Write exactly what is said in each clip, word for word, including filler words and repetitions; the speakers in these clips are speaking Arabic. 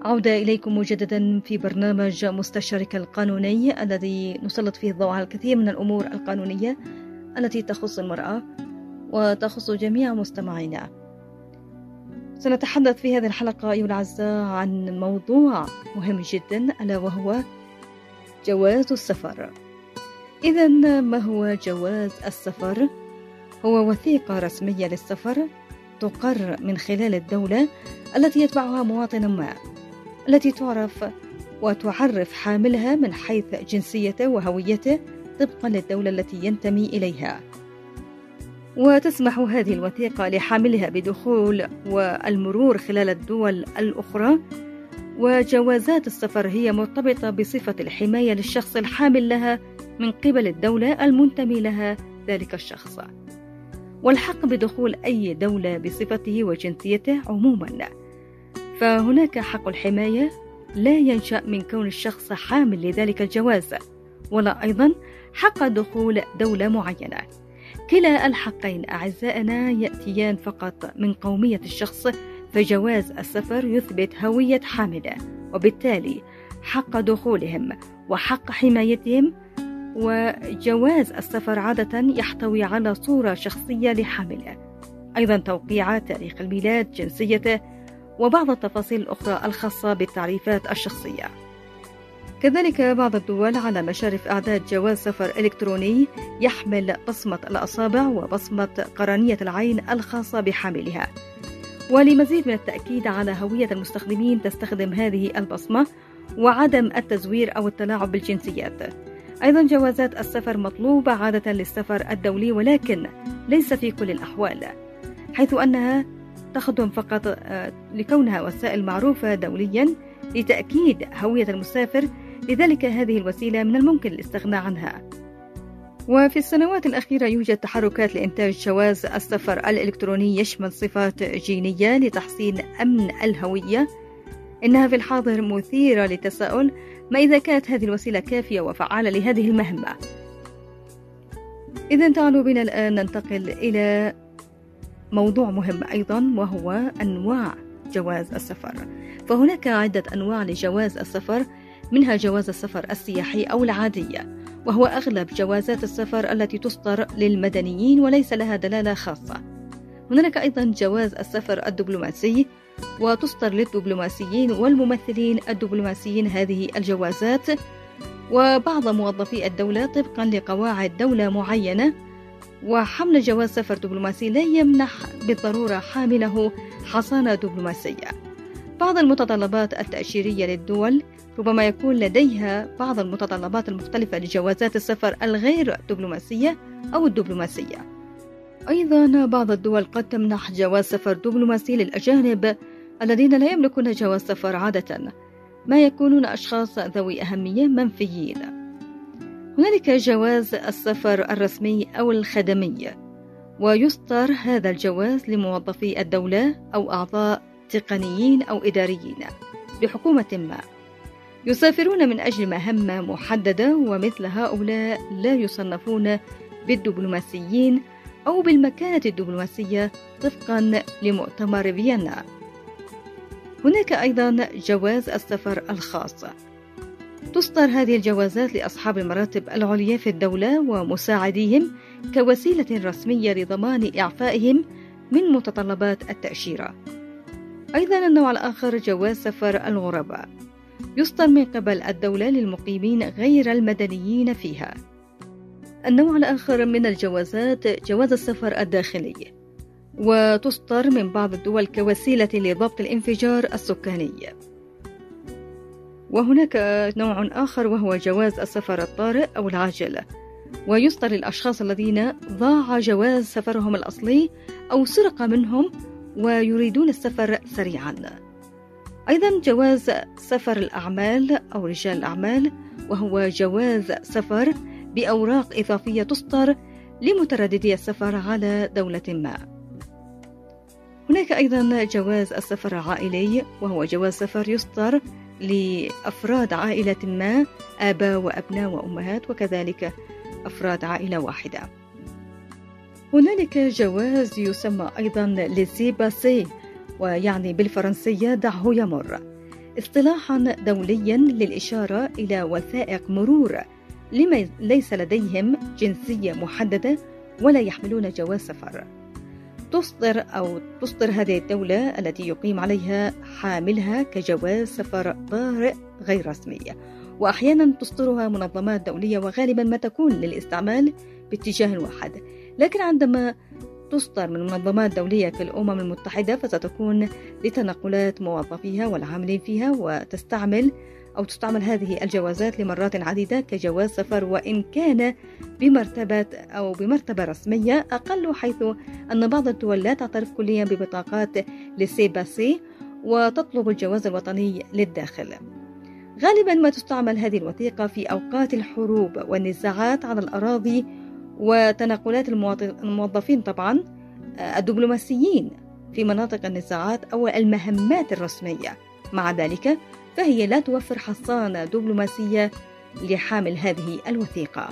عودة إليكم مجددا في برنامج مستشارك القانوني الذي نسلط فيه الضوء على الكثير من الأمور القانونية التي تخص المرأة وتخص جميع مستمعينا. سنتحدث في هذه الحلقة أيها الأعزاء عن موضوع مهم جدا ألا وهو جواز السفر. إذن ما هو جواز السفر؟ هو وثيقة رسمية للسفر تقر من خلال الدولة التي يتبعها مواطن ما، التي تعرف وتعرف حاملها من حيث جنسيته وهويته طبقا للدولة التي ينتمي إليها، وتسمح هذه الوثيقة لحاملها بدخول والمرور خلال الدول الأخرى. وجوازات السفر هي مرتبطة بصفة الحماية للشخص الحامل لها من قبل الدولة المنتمي لها ذلك الشخص، والحق بدخول أي دولة بصفته وجنسيته عموما. فهناك حق الحماية لا ينشأ من كون الشخص حامل لذلك الجواز، ولا أيضا حق دخول دولة معينة. كلا الحقين أعزائنا يأتيان فقط من قومية الشخص، فجواز السفر يثبت هوية حامله، وبالتالي حق دخولهم وحق حمايتهم. وجواز السفر عادة يحتوي على صورة شخصية لحامله، أيضا توقيع تاريخ الميلاد، جنسيته، وبعض التفاصيل الأخرى الخاصة بالتعريفات الشخصية. كذلك بعض الدول على مشارف إعداد جواز سفر إلكتروني يحمل بصمة الأصابع وبصمة قرنية العين الخاصة بحاملها. ولمزيد من التأكيد على هوية المستخدمين تستخدم هذه البصمة وعدم التزوير أو التلاعب بالجنسيات. أيضا جوازات السفر مطلوبة عادة للسفر الدولي، ولكن ليس في كل الأحوال، حيث أنها تخدم فقط لكونها وسائل معروفة دوليا لتأكيد هوية المسافر، لذلك هذه الوسيلة من الممكن الاستغناء عنها. وفي السنوات الأخيرة يوجد تحركات لإنتاج جواز السفر الإلكتروني يشمل صفات جينية لتحسين أمن الهوية. إنها في الحاضر مثيرة للتساؤل ما إذا كانت هذه الوسيلة كافية وفعالة لهذه المهمة. إذن تعالوا بنا الآن ننتقل إلى موضوع مهم أيضا، وهو أنواع جواز السفر. فهناك عدة أنواع لجواز السفر، منها جواز السفر السياحي أو العادية، وهو أغلب جوازات السفر التي تصدر للمدنيين وليس لها دلالة خاصة. هناك أيضا جواز السفر الدبلوماسي، وتصدر للدبلوماسيين والممثلين الدبلوماسيين هذه الجوازات وبعض موظفي الدولة طبقا لقواعد دولة معينة. وحمل جواز سفر دبلوماسي لا يمنح بالضرورة حامله حصانة دبلوماسية. بعض المتطلبات التأشيرية للدول ربما يكون لديها بعض المتطلبات المختلفة لجوازات السفر الغير دبلوماسية أو الدبلوماسية. أيضا بعض الدول قد تمنح جواز سفر دبلوماسي للأجانب الذين لا يملكون جواز سفر، عادة ما يكونون أشخاص ذوي أهمية منفيين. هنالك جواز السفر الرسمي أو الخدمي، ويصدر هذا الجواز لموظفي الدولة أو أعضاء تقنيين أو إداريين لحكومة ما يسافرون من أجل مهمة محددة، ومثل هؤلاء لا يصنفون بالدبلوماسيين أو بالمكانة الدبلوماسية طبقا لمؤتمر فيينا. هناك أيضا جواز السفر الخاص، تصدر هذه الجوازات لأصحاب المراتب العليا في الدولة ومساعديهم كوسيلة رسمية لضمان إعفائهم من متطلبات التأشيرة. أيضا النوع الآخر جواز سفر الغرباء، يصدر من قبل الدولة للمقيمين غير المدنيين فيها. النوع الآخر من الجوازات جواز السفر الداخلي، وتصدر من بعض الدول كوسيلة لضبط الانفجار السكاني. وهناك نوع آخر وهو جواز السفر الطارئ أو العاجل، ويصدر للأشخاص الذين ضاع جواز سفرهم الأصلي أو سرق منهم ويريدون السفر سريعا. أيضا جواز سفر الأعمال أو رجال الأعمال، وهو جواز سفر بأوراق إضافية تصدر لمترددي السفر على دولة ما. هناك أيضا جواز السفر العائلي، وهو جواز سفر يصدر لأفراد عائلة ما، آباء وأبناء وأمهات، وكذلك أفراد عائلة واحدة. هنالك جواز يسمى أيضا لسي باسي، ويعني بالفرنسية دعه يمر. اصطلاحا دوليا للإشارة إلى وثائق مرور لمن ليس لديهم جنسية محددة ولا يحملون جواز سفر. تصدر أو تصدر هذه الدولة التي يقيم عليها حاملها كجواز سفر طارئ غير رسمي، وأحيانا تصدرها منظمات دولية، وغالبا ما تكون للاستعمال باتجاه واحد. لكن عندما تصدر من منظمات دولية كالأمم المتحدة فستكون لتنقلات موظفيها والعاملين فيها، وتستعمل أو تستعمل هذه الجوازات لمرات عديدة كجواز سفر، وإن كان بمرتبة أو بمرتبة رسمية أقل، حيث أن بعض الدول لا تعترف كليا ببطاقات لسي باسي وتطلب الجواز الوطني للداخل. غالبا ما تستعمل هذه الوثيقة في أوقات الحروب والنزاعات على الأراضي وتنقلات الموظفين طبعا الدبلوماسيين في مناطق النزاعات أو المهمات الرسمية. مع ذلك فهي لا توفر حصانة دبلوماسية لحامل هذه الوثيقة.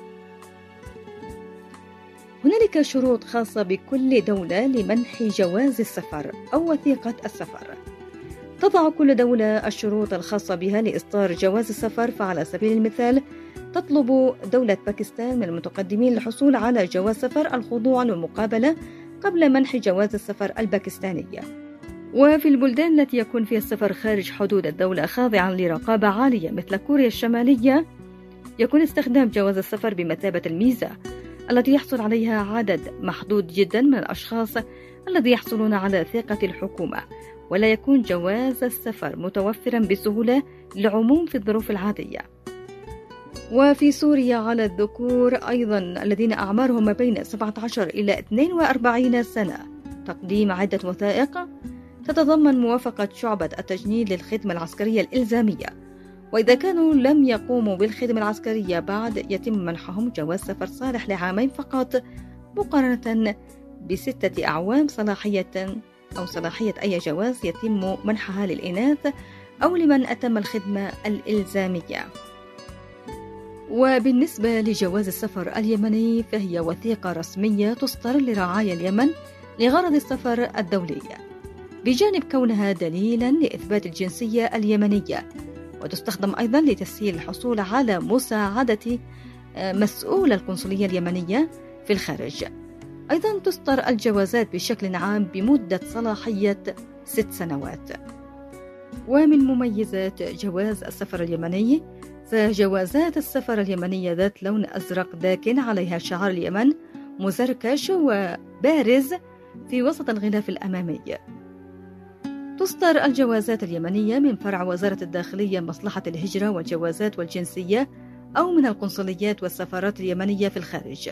هنالك شروط خاصة بكل دولة لمنح جواز السفر أو وثيقة السفر. تضع كل دولة الشروط الخاصة بها لإصدار جواز السفر. فعلى سبيل المثال تطلب دولة باكستان من المتقدمين للحصول على جواز سفر الخضوع للمقابلة قبل منح جواز السفر الباكستانية. وفي البلدان التي يكون فيها السفر خارج حدود الدولة خاضعا لرقابة عالية مثل كوريا الشمالية، يكون استخدام جواز السفر بمثابة الميزة التي يحصل عليها عدد محدود جدا من الأشخاص الذي يحصلون على ثقة الحكومة، ولا يكون جواز السفر متوفرا بسهولة للعموم في الظروف العادية. وفي سوريا على الذكور أيضا الذين أعمارهم ما بين سبعة عشر إلى اثنين وأربعين سنة تقديم عدة وثائق تتضمن موافقة شعبة التجنيد للخدمة العسكرية الإلزامية، وإذا كانوا لم يقوموا بالخدمة العسكرية بعد يتم منحهم جواز سفر صالح لعامين فقط، مقارنة بستة أعوام صلاحية أو صلاحية أي جواز يتم منحها للإناث أو لمن أتم الخدمة الإلزامية. وبالنسبة لجواز السفر اليمني فهي وثيقة رسمية تصدر لرعايا اليمن لغرض السفر الدولي، بجانب كونها دليلا لإثبات الجنسية اليمنية، وتستخدم أيضا لتسهيل الحصول على مساعدة مسؤول القنصلية اليمنية في الخارج. أيضا تصدر الجوازات بشكل عام بمدة صلاحية ست سنوات. ومن مميزات جواز السفر اليمني فجوازات السفر اليمنية ذات لون أزرق داكن عليها شعار اليمن مزركش وبارز في وسط الغلاف الأمامي. تصدر الجوازات اليمنية من فرع وزارة الداخلية مصلحة الهجرة والجوازات والجنسية أو من القنصليات والسفارات اليمنية في الخارج.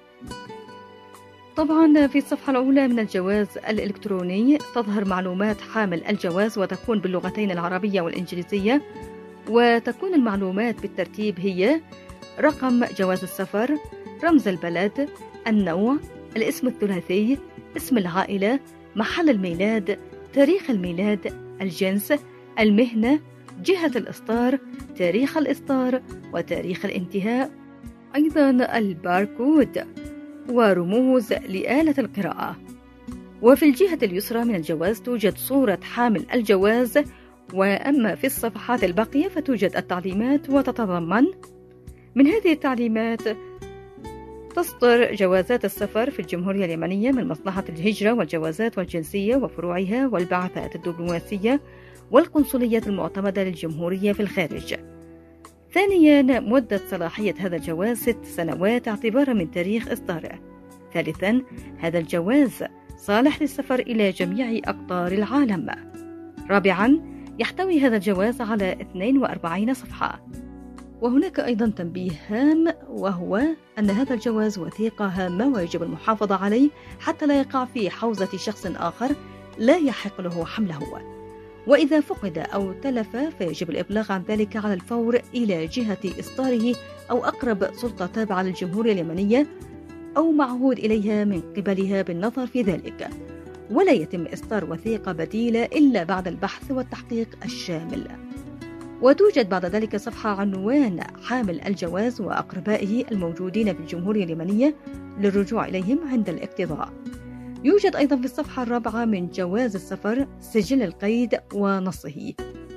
طبعا في الصفحة الأولى من الجواز الإلكتروني تظهر معلومات حامل الجواز وتكون باللغتين العربية والإنجليزية، وتكون المعلومات بالترتيب هي رقم جواز السفر، رمز البلد، النوع، الاسم الثلاثي، اسم العائلة، محل الميلاد، تاريخ الميلاد، الجنس، المهنة، جهة الإصدار، تاريخ الإصدار وتاريخ الانتهاء، أيضا الباركود ورموز لآلة القراءة. وفي الجهة اليسرى من الجواز توجد صورة حامل الجواز، وأما في الصفحات الباقية فتوجد التعليمات، وتتضمن من هذه التعليمات تصدر جوازات السفر في الجمهورية اليمنية من مصلحة الهجرة والجوازات والجنسية وفروعها والبعثات الدبلوماسية والقنصليات المعتمدة للجمهورية في الخارج. ثانيا مدة صلاحية هذا الجواز ست سنوات اعتبارا من تاريخ إصداره. ثالثا هذا الجواز صالح للسفر إلى جميع أقطار العالم. رابعا يحتوي هذا الجواز على اثنين وأربعين صفحة. وهناك أيضا تنبيه هام، وهو أن هذا الجواز وثيقة هامة ويجب المحافظة عليه حتى لا يقع في حوزة شخص آخر لا يحق له حمله، وإذا فقد أو تلف فيجب الإبلاغ عن ذلك على الفور إلى جهة إصداره أو أقرب سلطة تابعة للجمهورية اليمنية أو معهود إليها من قبلها بالنظر في ذلك، ولا يتم إصدار وثيقة بديلة إلا بعد البحث والتحقيق الشامل. وتوجد بعد ذلك صفحة عنوان حامل الجواز وأقربائه الموجودين في الجمهورية اليمنية للرجوع إليهم عند الاقتضاء. يوجد أيضا في الصفحة الرابعة من جواز السفر سجل القيد ونصه.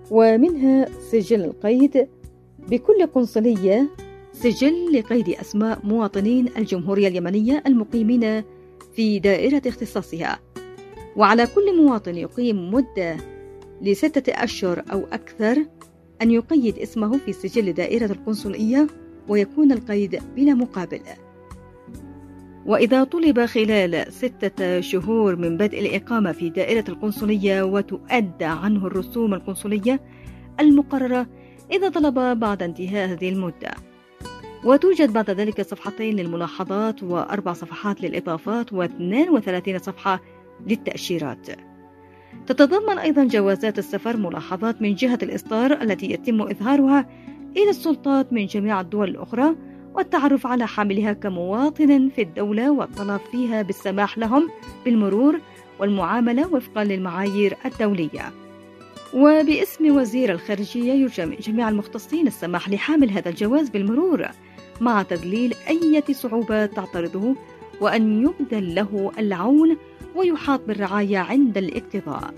ومنها سجل القيد بكل قنصلية سجل لقيد أسماء مواطنين الجمهورية اليمنية المقيمين في دائرة اختصاصها، وعلى كل مواطن يقيم مدة لستة أشهر أو أكثر أن يقيد اسمه في سجل دائرة القنصلية، ويكون القيد بلا مقابل. وإذا طلب خلال ستة شهور من بدء الإقامة في دائرة القنصلية وتؤدى عنه الرسوم القنصلية المقررة إذا طلب بعد انتهاء هذه المدة. وتوجد بعد ذلك صفحتين للملاحظات وأربع صفحات للإضافات واثنان وثلاثين صفحة للتأشيرات. تتضمن أيضا جوازات السفر ملاحظات من جهة الإصدار التي يتم إظهارها إلى السلطات من جميع الدول الأخرى، والتعرف على حاملها كمواطن في الدولة والطلب فيها بالسماح لهم بالمرور والمعاملة وفقا للمعايير الدولية. وباسم وزير الخارجية يرجى من جميع المختصين السماح لحامل هذا الجواز بالمرور مع تذليل أي صعوبات تعترضه، وأن يبذل له العون ويحاط بالرعاية عند الاقتضاء.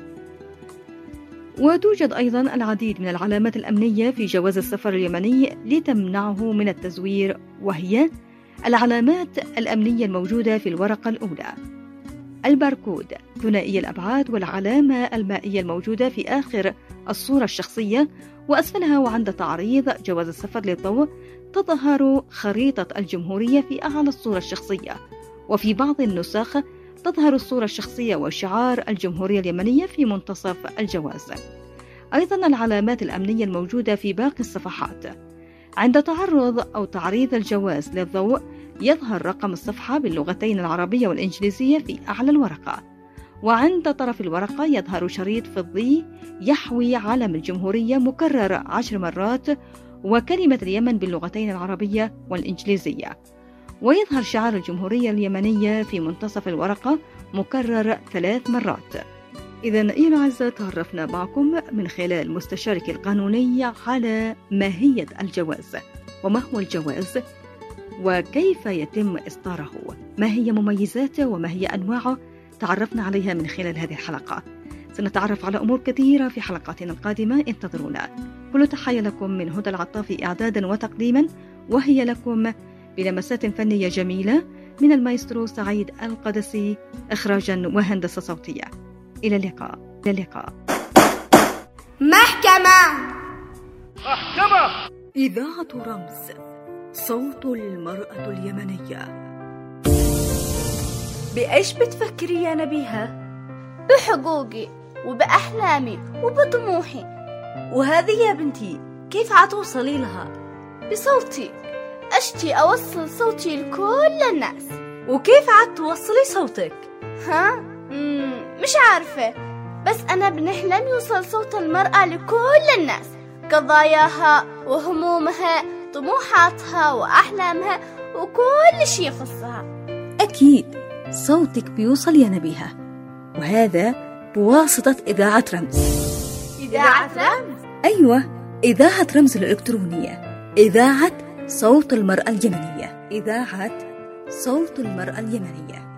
وتوجد أيضا العديد من العلامات الأمنية في جواز السفر اليمني لتمنعه من التزوير، وهي العلامات الأمنية الموجودة في الورقة الأولى: الباركود ثنائي الأبعاد، والعلامة المائية الموجودة في آخر الصورة الشخصية، وأسفلها وعند تعريض جواز السفر للضوء تظهر خريطة الجمهورية في أعلى الصورة الشخصية، وفي بعض النسخ تظهر الصورة الشخصية وشعار الجمهورية اليمنية في منتصف الجواز. أيضا العلامات الأمنية الموجودة في باقي الصفحات: عند تعرض أو تعريض الجواز للضوء يظهر رقم الصفحة باللغتين العربية والإنجليزية في أعلى الورقة، وعند طرف الورقة يظهر شريط فضي يحوي علم الجمهورية مكرر عشر مرات وكلمة اليمن باللغتين العربية والإنجليزية، ويظهر شعار الجمهورية اليمنية في منتصف الورقة مكرر ثلاث مرات. إذن أيها الأعزاء، تعرفنا معكم من خلال مستشارك القانوني على ماهية الجواز، وما هو الجواز وكيف يتم إصداره، ما هي مميزاته وما هي أنواعه، تعرفنا عليها من خلال هذه الحلقة. سنتعرف على أمور كثيرة في حلقاتنا القادمة، انتظرونا. كل تحية لكم من هدى العطافي إعدادا وتقديما، وهي لكم بلمسات فنية جميلة من المايسترو سعيد القدسي، إخراجا وهندسة صوتية. إلى اللقاء. إلى اللقاء. محكمة. محكمة. إذاعة رمز، صوت المرأة اليمنية. بإيش بتفكري يا نبيهة؟ بحقوقي وبأحلامي وبطموحي. وهذه يا بنتي كيف عتوصلي لها؟ بصوتي، أشتي أوصل صوتي لكل الناس. وكيف عاد توصلي صوتك؟ ها؟ مم مش عارفة، بس أنا بنحلم يوصل صوت المرأة لكل الناس، قضاياها وهمومها، طموحاتها وأحلامها وكل شيء يخصها. أكيد صوتك بيوصل يا نبيهة، وهذا بواسطة إذاعة رمز. إذاعة رمز؟ أيوة، إذاعة رمز الإلكترونية، إذاعة صوت المرأة اليمنية، إذاعة صوت المرأة اليمنية.